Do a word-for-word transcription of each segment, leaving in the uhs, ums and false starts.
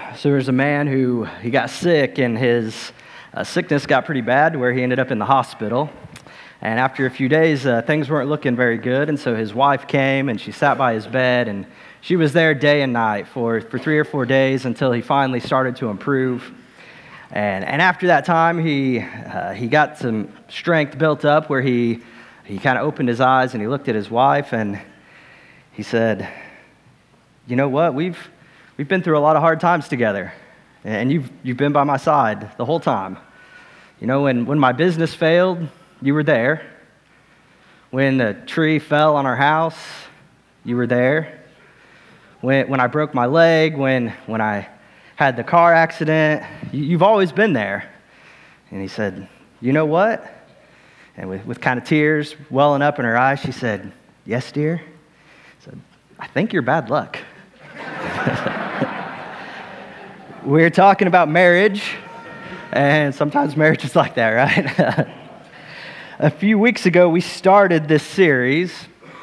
So there was a man who, he got sick, and his uh, sickness got pretty bad to where he ended up in the hospital. And after a few days, uh, things weren't looking very good, and so his wife came, and she sat by his bed, and she was there day and night for, for three or four days until he finally started to improve. And and after that time, he uh, he got some strength built up where he he kind of opened his eyes, and he looked at his wife, and he said, "You know what? We've we've been through a lot of hard times together, and you've you've been by my side the whole time. You know, when when my business failed, you were there. When the tree fell on our house, you were there. When when I broke my leg, when when I had the car accident, you, you've always been there." And he said, "You know what?" And with, with kind of tears welling up in her eyes, she said, "Yes, dear." He said, "I think you're bad luck." We're talking about marriage, and sometimes marriage is like that, right? A few weeks ago, we started this series,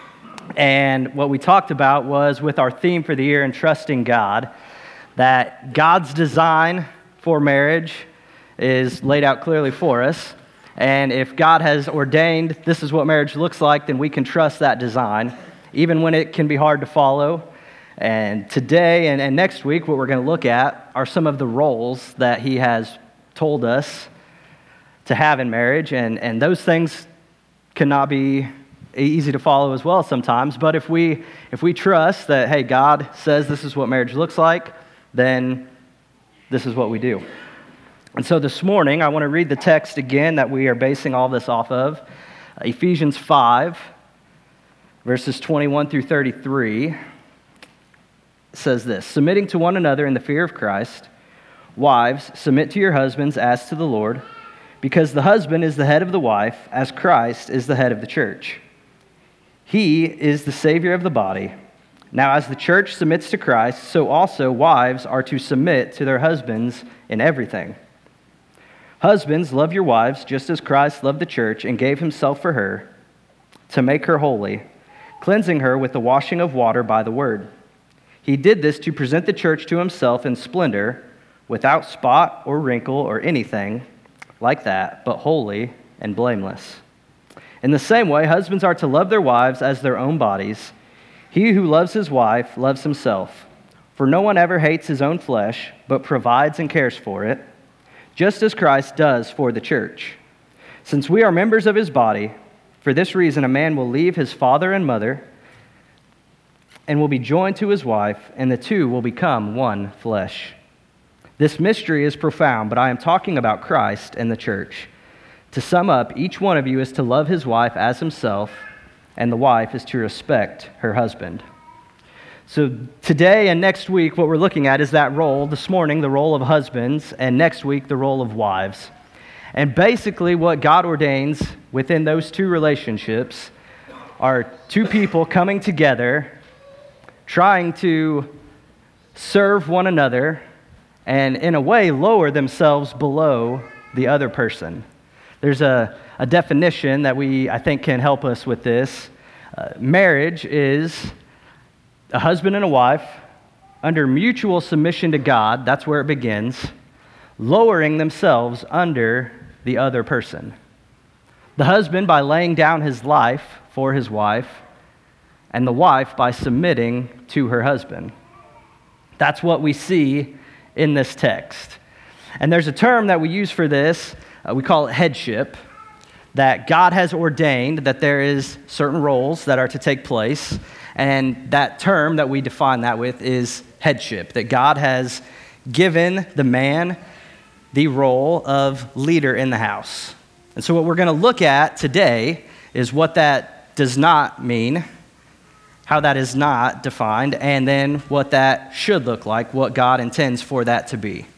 and what we talked about was, with our theme for the year, Entrusting God, that God's design for marriage is laid out clearly for us. And if God has ordained this is what marriage looks like, then we can trust that design, even when it can be hard to follow. And today and, and next week, what we're going to look at are some of the roles that he has told us to have in marriage. And, and those things cannot be easy to follow as well sometimes. But if we if we trust that, hey, God says this is what marriage looks like, then this is what we do. And so this morning, I want to read the text again that we are basing all this off of. Ephesians five, verses twenty-one through thirty-three, says this: "Submitting to one another in the fear of Christ, wives, submit to your husbands as to the Lord, because the husband is the head of the wife, as Christ is the head of the church. He is the Savior of the body. Now, as the church submits to Christ, so also wives are to submit to their husbands in everything. Husbands, love your wives, just as Christ loved the church and gave himself for her, to make her holy, cleansing her with the washing of water by the word. He did this to present the church to himself in splendor, without spot or wrinkle or anything like that, but holy and blameless. In the same way, husbands are to love their wives as their own bodies. He who loves his wife loves himself. For no one ever hates his own flesh, but provides and cares for it, just as Christ does for the church. Since we are members of his body, for this reason a man will leave his father and mother and will be joined to his wife, and the two will become one flesh. This mystery is profound, but I am talking about Christ and the church. To sum up, each one of you is to love his wife as himself, and the wife is to respect her husband." So today and next week, what we're looking at is that role. This morning, the role of husbands, and next week, the role of wives. And basically, what God ordains within those two relationships are two people coming together, trying to serve one another, and in a way, lower themselves below the other person. There's a, a definition that we, I think, can help us with this. Uh, marriage is a husband and a wife under mutual submission to God, that's where it begins, lowering themselves under the other person. The husband by laying down his life for his wife, and the wife by submitting to her husband. That's what we see in this text. And there's a term that we use for this, uh, we call it headship, that God has ordained that there is certain roles that are to take place, and that term that we define that with is headship, that God has given the man the role of leader in the house. And so what we're going to look at today is what that does not mean, how that is not defined, and then what that should look like, what God intends for that to be.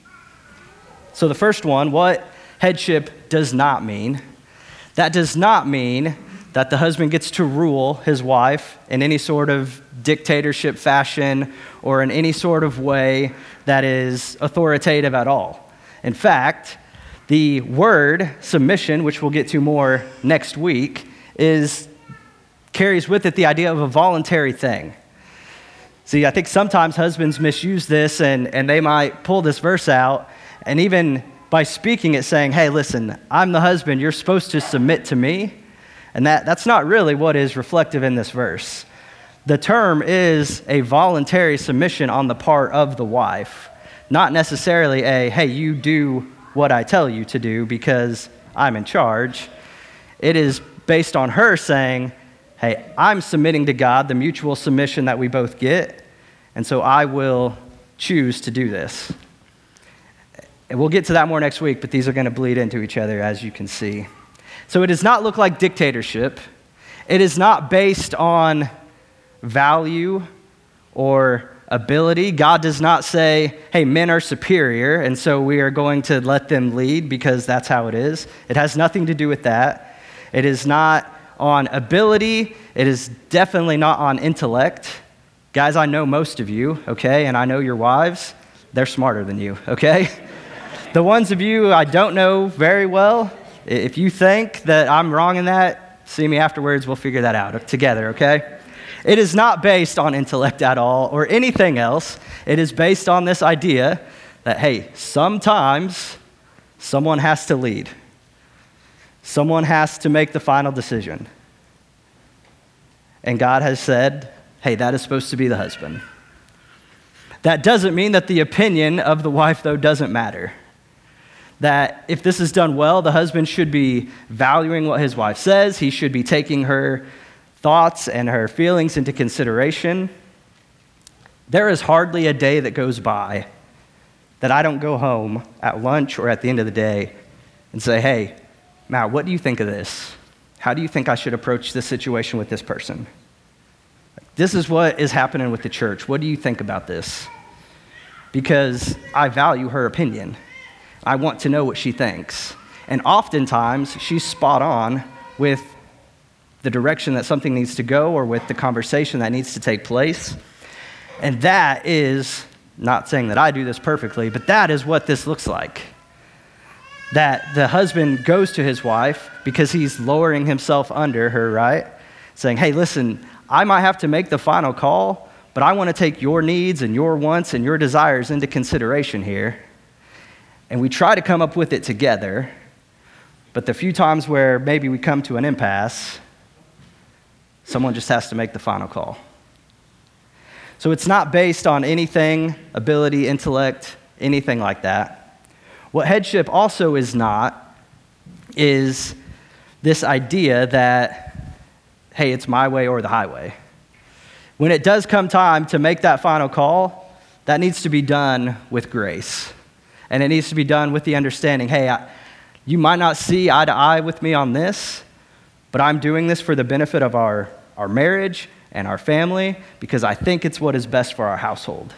So the first one, what headship does not mean. That does not mean that the husband gets to rule his wife in any sort of dictatorship fashion or in any sort of way that is authoritative at all. In fact, the word submission, which we'll get to more next week, is carries with it the idea of a voluntary thing. See, I think sometimes husbands misuse this, and, and they might pull this verse out, and even by speaking it saying, hey, listen, I'm the husband, you're supposed to submit to me. And that, that's not really what is reflective in this verse. The term is a voluntary submission on the part of the wife, not necessarily a, hey, you do what I tell you to do because I'm in charge. It is based on her saying, hey, I'm submitting to God, the mutual submission that we both get, and so I will choose to do this. And we'll get to that more next week, but these are going to bleed into each other, as you can see. So it does not look like dictatorship. It is not based on value or ability. God does not say, hey, men are superior, and so we are going to let them lead because that's how it is. It has nothing to do with that. It is not on ability. It is definitely not on intellect. Guys, I know most of you, okay, and I know your wives. They're smarter than you, okay? The ones of you I don't know very well, if you think that I'm wrong in that, see me afterwards. We'll figure that out together, okay? It is not based on intellect at all or anything else. It is based on this idea that, hey, sometimes someone has to lead. Someone has to make the final decision. And God has said, hey, that is supposed to be the husband. That doesn't mean that the opinion of the wife, though, doesn't matter. That if this is done well, the husband should be valuing what his wife says. He should be taking her thoughts and her feelings into consideration. There is hardly a day that goes by that I don't go home at lunch or at the end of the day and say, hey, Matt, what do you think of this? How do you think I should approach this situation with this person? This is what is happening with the church. What do you think about this? Because I value her opinion. I want to know what she thinks. And oftentimes, she's spot on with the direction that something needs to go or with the conversation that needs to take place. And that is, not saying that I do this perfectly, but that is what this looks like. That the husband goes to his wife because he's lowering himself under her, right? Saying, hey, listen, I might have to make the final call, but I want to take your needs and your wants and your desires into consideration here. And we try to come up with it together, but the few times where maybe we come to an impasse, someone just has to make the final call. So it's not based on anything, ability, intellect, anything like that. What headship also is not is this idea that, hey, it's my way or the highway. When it does come time to make that final call, that needs to be done with grace. And it needs to be done with the understanding, hey, I, you might not see eye to eye with me on this, but I'm doing this for the benefit of our, our marriage and our family because I think it's what is best for our household.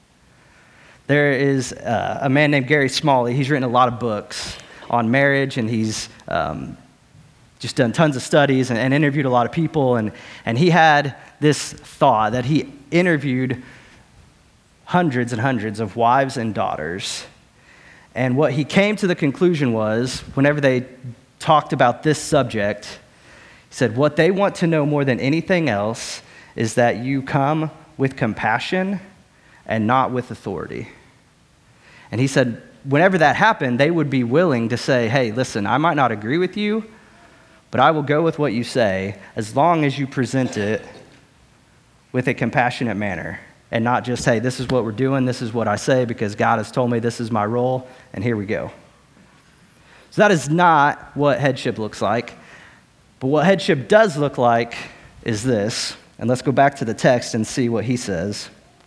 There is uh, a man named Gary Smalley. He's written a lot of books on marriage, and he's um, just done tons of studies and, and interviewed a lot of people. And, and he had this thought that he interviewed hundreds and hundreds of wives and daughters. And what he came to the conclusion was, whenever they talked about this subject, he said, what they want to know more than anything else is that you come with compassion and not with authority. And he said, whenever that happened, they would be willing to say, hey, listen, I might not agree with you, but I will go with what you say as long as you present it with a compassionate manner and not just, hey, this is what we're doing, this is what I say because God has told me this is my role, and here we go. So that is not what headship looks like. But what headship does look like is this. And let's go back to the text and see what he says.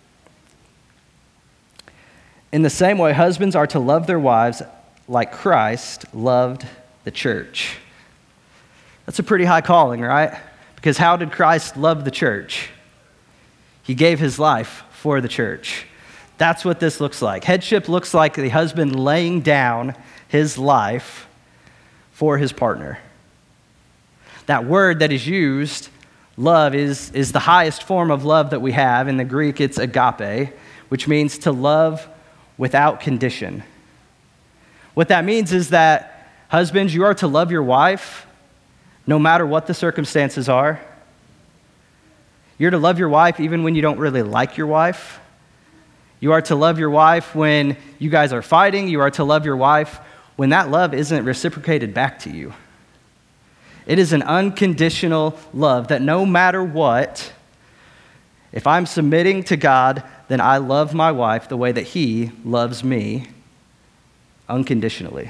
In the same way, husbands are to love their wives like Christ loved the church. That's a pretty high calling, right? Because how did Christ love the church? He gave his life for the church. That's what this looks like. Headship looks like the husband laying down his life for his partner. That word that is used, love, is, is the highest form of love that we have. In the Greek, it's agape, which means to love without condition. What that means is that, husbands, you are to love your wife no matter what the circumstances are. You're to love your wife even when you don't really like your wife. You are to love your wife when you guys are fighting. You are to love your wife when that love isn't reciprocated back to you. It is an unconditional love that no matter what, if I'm submitting to God, then I love my wife the way that He loves me unconditionally.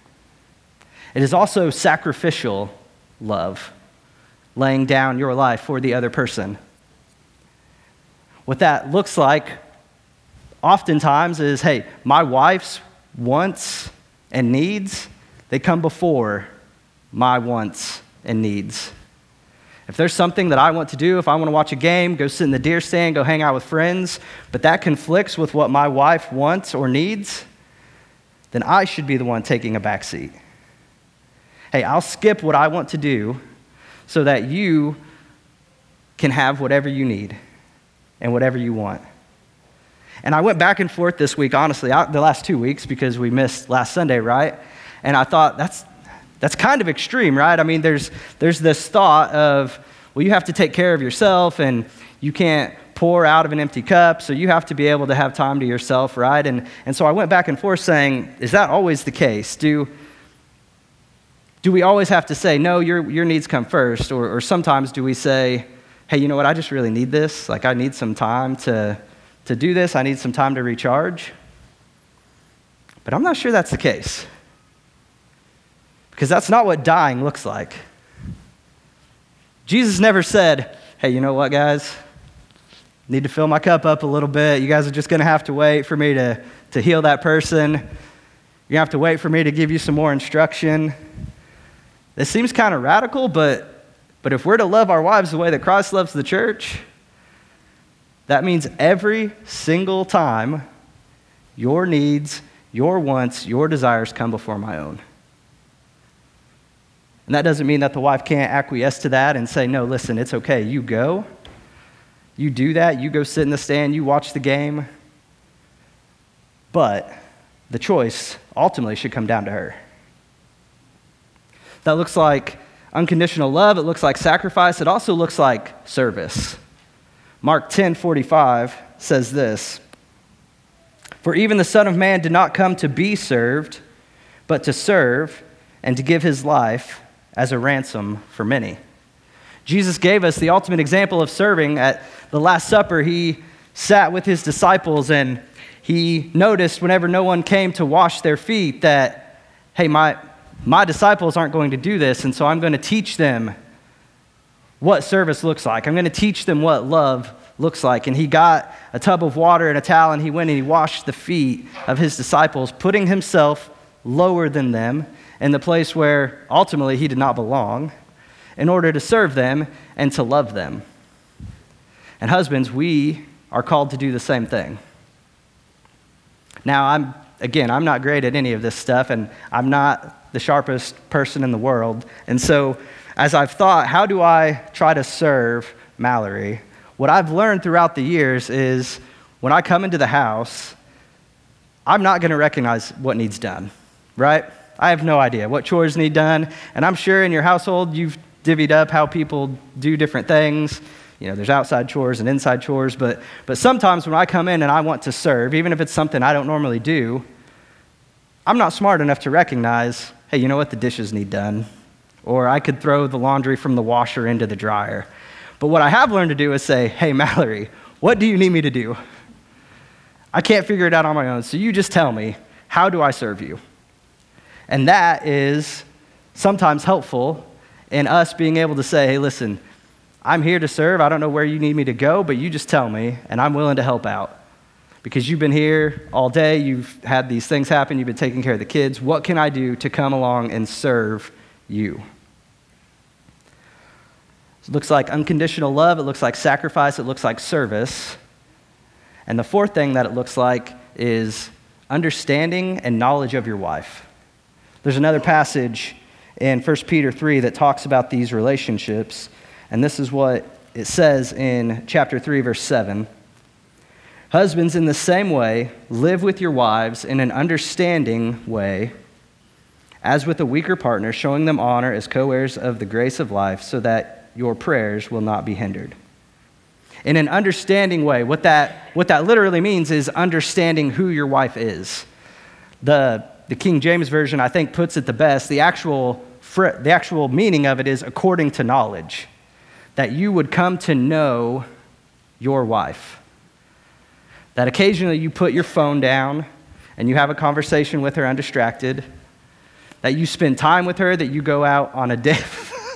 It is also sacrificial love, laying down your life for the other person. What that looks like oftentimes is, hey, my wife's wants and needs, they come before my wants and needs. If there's something that I want to do, if I want to watch a game, go sit in the deer stand, go hang out with friends, but that conflicts with what my wife wants or needs, then I should be the one taking a back seat. Hey, I'll skip what I want to do so that you can have whatever you need and whatever you want. And I went back and forth this week, honestly, the last two weeks because we missed last Sunday, right? And I thought, that's that's kind of extreme, right? I mean, there's there's this thought of, well, you have to take care of yourself and you can't pour out of an empty cup, so you have to be able to have time to yourself, right? And and so I went back and forth saying, is that always the case? Do do we always have to say, no, your your needs come first? Or, or sometimes do we say, hey, you know what, I just really need this. Like, I need some time to, to do this. I need some time to recharge. But I'm not sure that's the case. Because that's not what dying looks like. Jesus never said, hey, you know what, guys? Need to fill my cup up a little bit. You guys are just going to have to wait for me to, to heal that person. You're going to have to wait for me to give you some more instruction. This seems kind of radical, but, but if we're to love our wives the way that Christ loves the church, that means every single time your needs, your wants, your desires come before my own. And that doesn't mean that the wife can't acquiesce to that and say, no, listen, it's okay. You go. You do that. You go sit in the stand. You watch the game. But the choice ultimately should come down to her. That looks like unconditional love. It looks like sacrifice. It also looks like service. Mark ten forty-five says this, for even the Son of Man did not come to be served, but to serve and to give his life as a ransom for many. Jesus gave us the ultimate example of serving. At the Last Supper, he sat with his disciples and he noticed whenever no one came to wash their feet that, hey, my, my disciples aren't going to do this, and so I'm going to teach them what service looks like. I'm going to teach them what love looks like. And he got a tub of water and a towel, and he went and he washed the feet of his disciples, putting himself lower than them in the place where ultimately he did not belong, in order to serve them and to love them. And husbands, we are called to do the same thing. Now, I'm again, I'm not great at any of this stuff, and I'm not the sharpest person in the world. And so as I've thought, how do I try to serve Mallory? What I've learned throughout the years is when I come into the house, I'm not going to recognize what needs done, right? I have no idea what chores need done, and I'm sure in your household you've divvied up how people do different things. You know, there's outside chores and inside chores, but but sometimes when I come in and I want to serve, even if it's something I don't normally do, I'm not smart enough to recognize, hey, you know what, the dishes need done, or I could throw the laundry from the washer into the dryer. But what I have learned to do is say, hey, Mallory, what do you need me to do? I can't figure it out on my own, so you just tell me, how do I serve you? And that is sometimes helpful in us being able to say, hey, listen, I'm here to serve. I don't know where you need me to go, but you just tell me, and I'm willing to help out. Because you've been here all day, you've had these things happen, you've been taking care of the kids. What can I do to come along and serve you? It looks like unconditional love, it looks like sacrifice, it looks like service. And the fourth thing that it looks like is understanding and knowledge of your wife. There's another passage in First Peter three that talks about these relationships, and this is what it says in chapter three, verse seven. Husbands, in the same way, live with your wives in an understanding way, as with a weaker partner, showing them honor as co-heirs of the grace of life, so that your prayers will not be hindered. in an understanding way. What that, what that literally means is understanding who your wife is. The, the King James Version, I think, puts it the best. The actual, the actual meaning of it is according to knowledge, that you would come to know your wife. That occasionally you put your phone down and you have a conversation with her undistracted, that you spend time with her, that you go out on a date.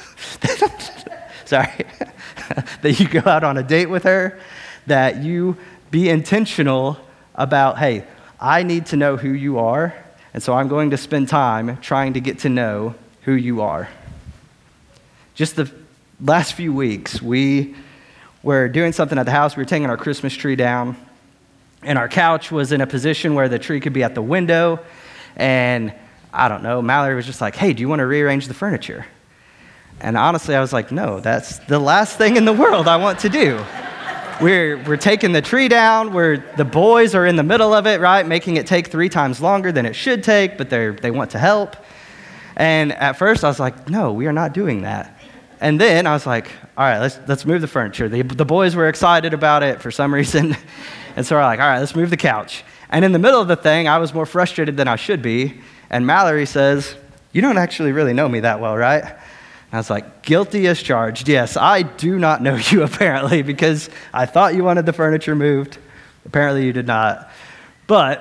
Sorry. That you go out on a date with her, that you be intentional about, hey, I need to know who you are, and so I'm going to spend time trying to get to know who you are. Just the last few weeks, we were doing something at the house. We were taking our Christmas tree down, and our couch was in a position where the tree could be at the window, and I don't know, Mallory was just like, hey, do you want to rearrange the furniture? And honestly, I was like, no, that's the last thing in the world I want to do. We're, we're taking the tree down, where the boys are in the middle of it, right, making it take three times longer than it should take, but they they want to help. And at first, I was like, no, we are not doing that. And then I was like, all right, let's let's move the furniture. The, the boys were excited about it for some reason. And so we're like, all right, let's move the couch. And in the middle of the thing, I was more frustrated than I should be. And Mallory says, you don't actually really know me that well, right? And I was like, guilty as charged. Yes, I do not know you apparently, because I thought you wanted the furniture moved. Apparently you did not. But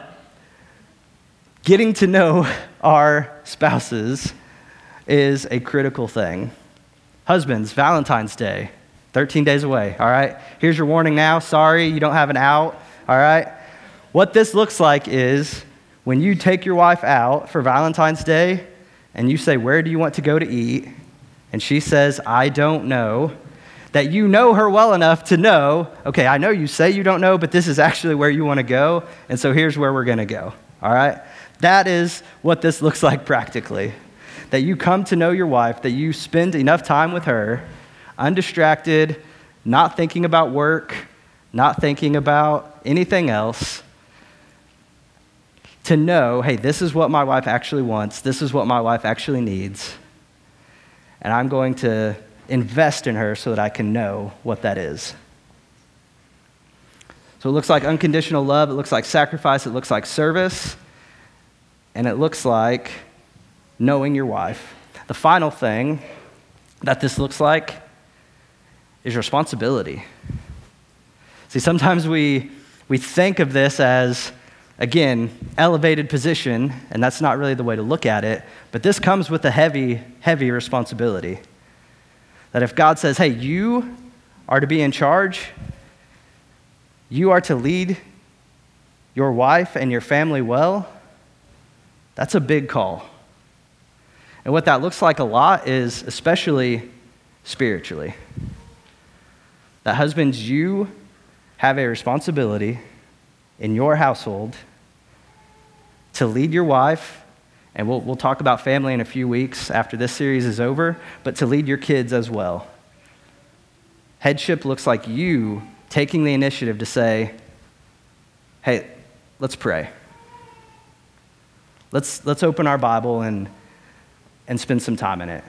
getting to know our spouses is a critical thing. Husbands, Valentine's Day, thirteen days away, all right? Here's your warning now. Sorry, you don't have an out, all right? What this looks like is when you take your wife out for Valentine's Day and you say, where do you want to go to eat? And she says, I don't know, that you know her well enough to know, okay, I know you say you don't know, but this is actually where you want to go, and so here's where we're going to go, all right? That is what this looks like practically, that you come to know your wife, that you spend enough time with her, undistracted, not thinking about work, not thinking about anything else, to know, hey, this is what my wife actually wants, this is what my wife actually needs, and I'm going to invest in her so that I can know what that is. So it looks like unconditional love, it looks like sacrifice, it looks like service, and it looks like knowing your wife. The final thing that this looks like is responsibility. See, sometimes we we think of this as, again, elevated position, and that's not really the way to look at it, but this comes with a heavy, heavy responsibility. That if God says, hey, you are to be in charge, you are to lead your wife and your family well, that's a big call. And what that looks like a lot is especially spiritually. That husbands, you have a responsibility in your household to lead your wife, and we'll, we'll talk about family in a few weeks after this series is over, but to lead your kids as well. Headship looks like you taking the initiative to say, hey, let's pray. Let's, let's open our Bible and, and spend some time in it.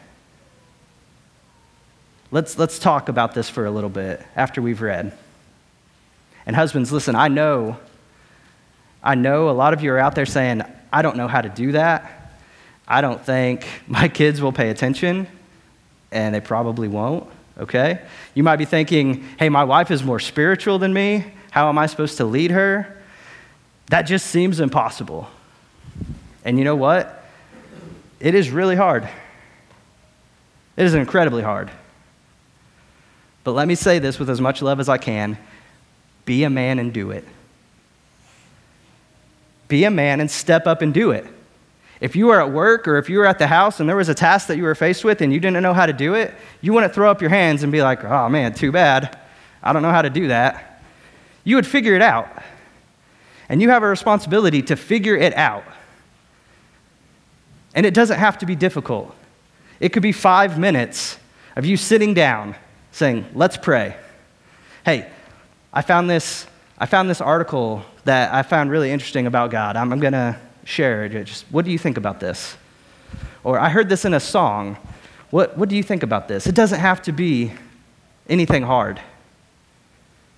Let's, let's talk about this for a little bit after we've read. And husbands, listen, I know, I know a lot of you are out there saying, I don't know how to do that. I don't think my kids will pay attention, and they probably won't, okay? You might be thinking, hey, my wife is more spiritual than me. How am I supposed to lead her? That just seems impossible. And you know what? It is really hard. It is incredibly hard. But let me say this with as much love as I can. Be a man and do it. Be a man and step up and do it. If you were at work or if you were at the house and there was a task that you were faced with and you didn't know how to do it, you wouldn't throw up your hands and be like, oh man, too bad. I don't know how to do that. You would figure it out. And you have a responsibility to figure it out. And it doesn't have to be difficult. It could be five minutes of you sitting down saying, let's pray. Hey, I found this, I found this article that I found really interesting about God. I'm, I'm going to share it. Just, what do you think about this? Or I heard this in a song. What, what do you think about this? It doesn't have to be anything hard.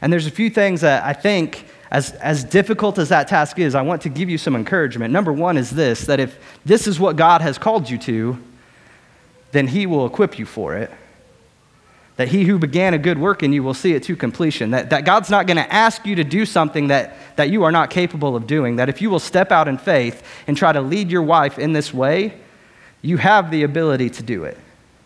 And there's a few things that I think, as, as difficult as that task is, I want to give you some encouragement. Number one is this, that if this is what God has called you to, then he will equip you for it. That he who began a good work in you will see it to completion. That, that God's not going to ask you to do something that, that you are not capable of doing. That if you will step out in faith and try to lead your wife in this way, you have the ability to do it.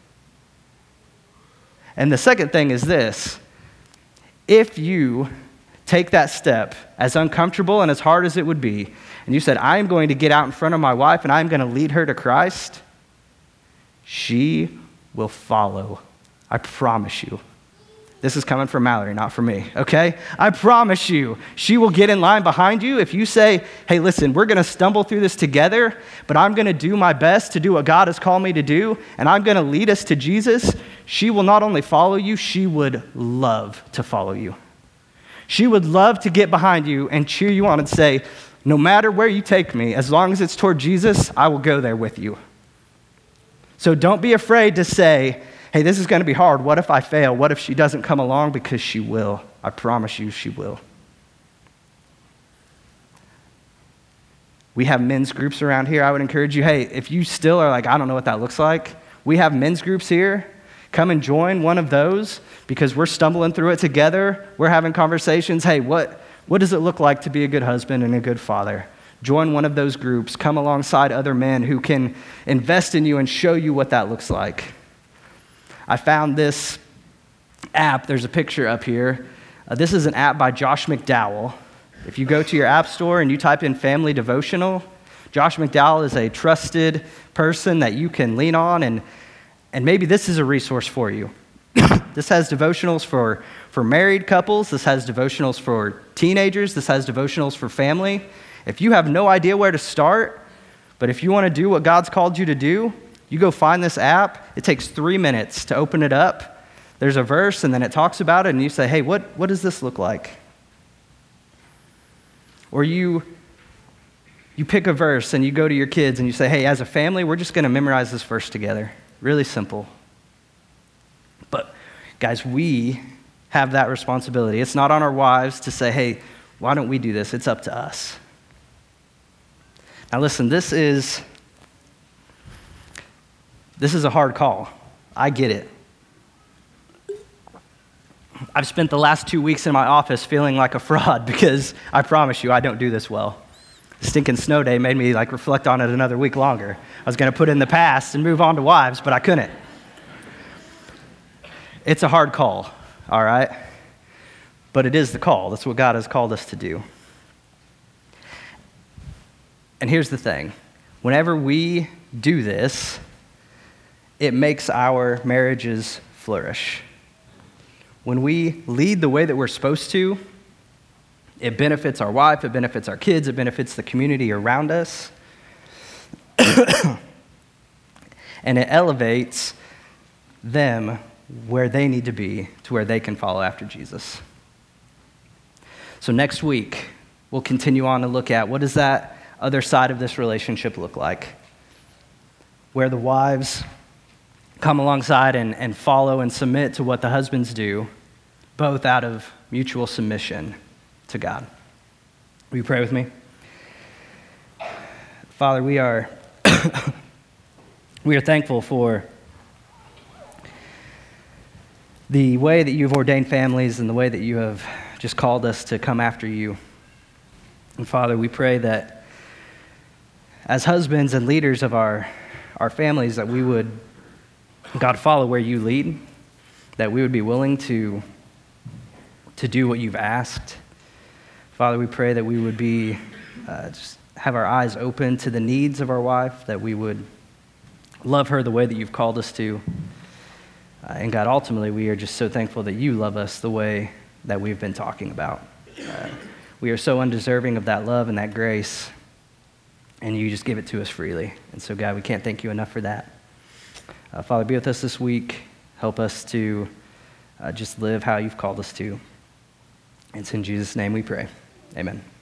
And the second thing is this. If you take that step, as uncomfortable and as hard as it would be, and you said, I am going to get out in front of my wife and I'm going to lead her to Christ, she will follow. I promise you. This is coming from Mallory, not from me, okay? I promise you, she will get in line behind you. If you say, hey, listen, we're going to stumble through this together, but I'm going to do my best to do what God has called me to do, and I'm going to lead us to Jesus, she will not only follow you, she would love to follow you. She would love to get behind you and cheer you on and say, no matter where you take me, as long as it's toward Jesus, I will go there with you. So don't be afraid to say, hey, this is going to be hard. What if I fail? What if she doesn't come along? Because she will. I promise you she will. We have men's groups around here. I would encourage you, hey, if you still are like, I don't know what that looks like, we have men's groups here. Come and join one of those because we're stumbling through it together. We're having conversations. Hey, what, what does it look like to be a good husband and a good father? Join one of those groups. Come alongside other men who can invest in you and show you what that looks like. I found this app. There's a picture up here. Uh, this is an app by Josh McDowell. If you go to your app store and you type in family devotional, Josh McDowell is a trusted person that you can lean on, and, and maybe this is a resource for you. This has devotionals for, for married couples. This has devotionals for teenagers. This has devotionals for family. If you have no idea where to start, but if you want to do what God's called you to do, you go find this app. It takes three minutes to open it up. There's a verse, and then it talks about it, and you say, hey, what, what does this look like? Or you, you pick a verse, and you go to your kids, and you say, hey, as a family, we're just going to memorize this verse together. Really simple. But, guys, we have that responsibility. It's not on our wives to say, hey, why don't we do this? It's up to us. Now, listen, this is... This is a hard call. I get it. I've spent the last two weeks in my office feeling like a fraud because I promise you I don't do this well. The stinking snow day made me like reflect on it another week longer. I was going to put in the past and move on to wives, but I couldn't. It's a hard call, all right? But it is the call. That's what God has called us to do. And here's the thing. Whenever we do this, it makes our marriages flourish. When we lead the way that we're supposed to, it benefits our wife, it benefits our kids, it benefits the community around us. And it elevates them where they need to be to where they can follow after Jesus. So next week, we'll continue on to look at what does that other side of this relationship look like, where the wives come alongside and, and follow and submit to what the husbands do, both out of mutual submission to God. Will you pray with me? Father, we are we are thankful for the way that you've ordained families and the way that you have just called us to come after you. And Father, we pray that as husbands and leaders of our, our families, that we would, God, follow where you lead, that we would be willing to, to do what you've asked. Father, we pray that we would be, uh, just have our eyes open to the needs of our wife, that we would love her the way that you've called us to. Uh, and God, ultimately, we are just so thankful that you love us the way that we've been talking about. Uh, we are so undeserving of that love and that grace, and you just give it to us freely. And so, God, we can't thank you enough for that. Uh, Father, be with us this week. Help us to uh, just live how you've called us to. It's in Jesus' name we pray. Amen.